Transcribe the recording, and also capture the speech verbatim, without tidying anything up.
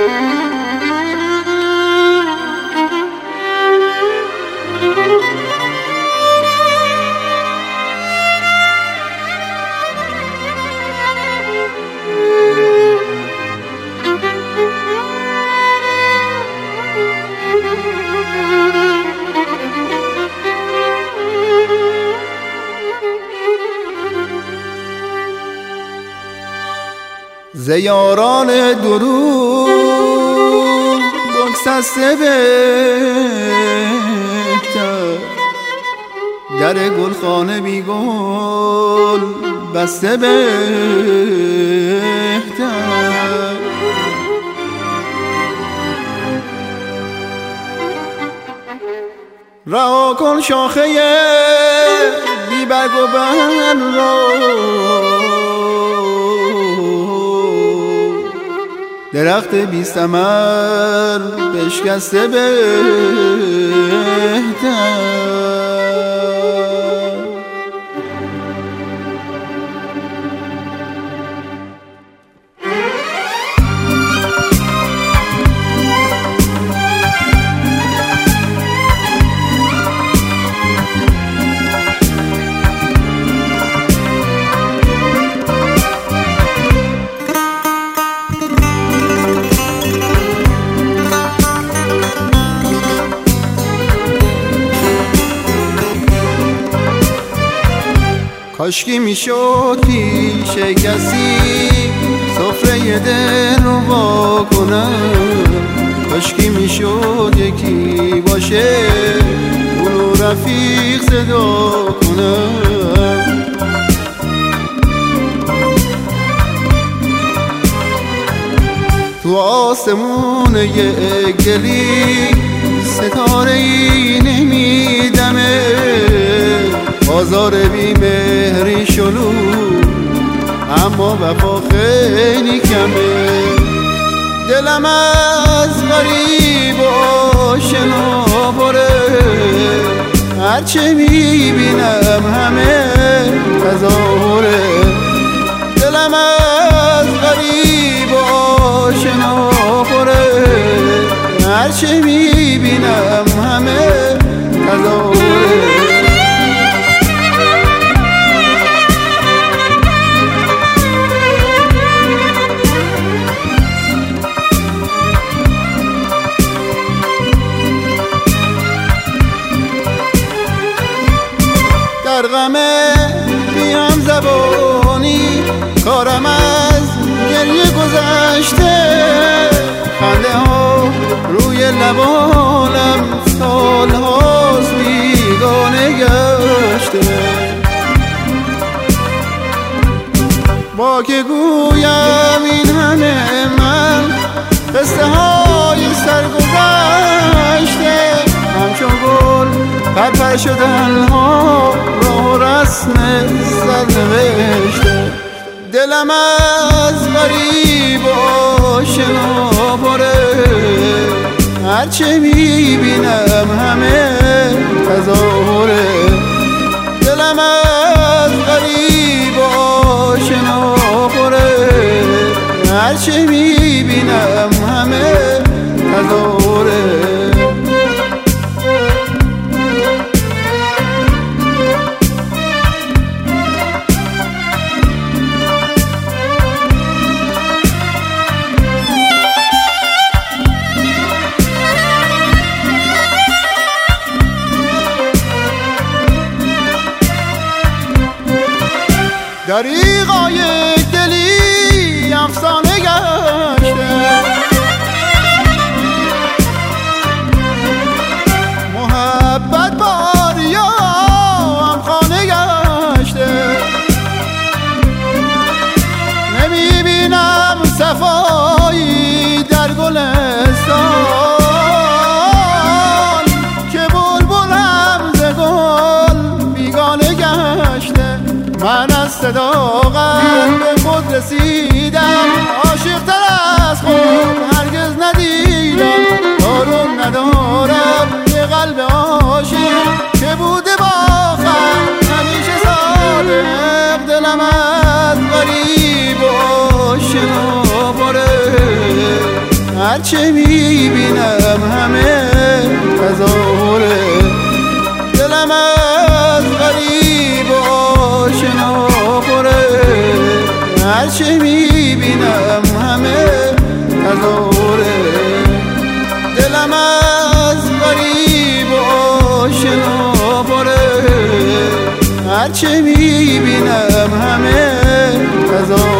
ز یاران دروغ بگسسته بهتر، در گلخانه بی گل بسته بهتر. رها کن شاخه بی برگ و بر را، درخت بی ثمر بشکسته بهتر. کاشکی میشد پیش کسی سفره دل رو وا کنم، کاشکی میشد یکی باشه اونو رفیق صدا کنم. تو آسمون یک گلی ستاره ای نمیدمه، بازار بی مهری شلو اما وفا خیلی کمه. دلم از غریب و آشنا پره، هرچه میبینم همه تظاهره. دلم از غریب و آشنا پره، هرچه میبینم همه تظاهره. در غم بیام زبانی کارم از گریه گذشته، خنده ها روی لبانم سال هاست بیگانه گشته. با که گویم این همه من قصه های سرگذشته، همچون گل پرپر شدن ها راه و رسم سرنوشته. دلم از غریب و آشنا پره، هرچه میبینم همه تظاهره. دلم از غریب و آشنا پره، هرچه میبینم همه تظاهره. دریغای دلی افسانه گشته، محبت باریا هم خانه گشته. نمیبینم صفایی در گلستان، که بلبل هم ز گل بیگانه گشته. من از صداقت هرچه میبینم همه تظاهره. دلم از غریب و آشنا خوره، هرچه میبینم همه تظاهره. دلم از غریب و آشنا خوره، هرچه میبینم همه تظاهره.